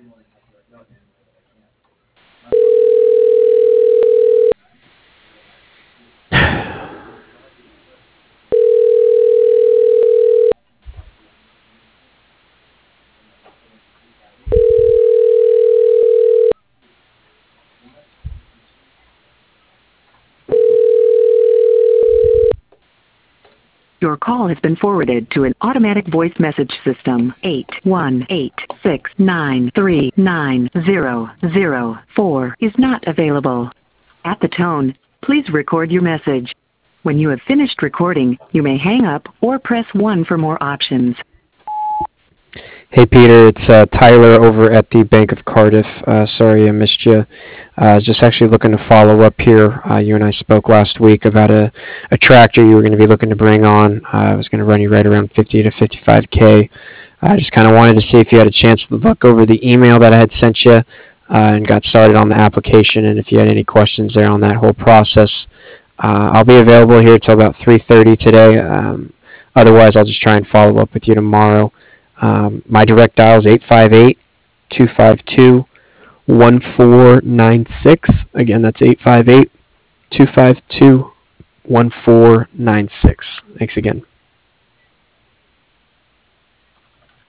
Your call has been forwarded to an automatic voice message system. 818-693-9004 is not available. At the tone, please record your message. When you have finished recording, you may hang up or press 1 for more options. Hey Peter, it's Tyler over at the Bank of Cardiff. Sorry I missed you. Just actually looking to follow up here. You and I spoke last week about a tractor you were going to be looking to bring on. I was going to run you right around 50 to 55K. I just kind of wanted to see if you had a chance to look over the email that I had sent you and got started on the application, and if you had any questions there on that whole process. I'll be available here till about 3:30 today. Otherwise, I'll just try and follow up with you tomorrow. My direct dial is 858-252-1496. Again, that's 858-252-1496. Thanks again.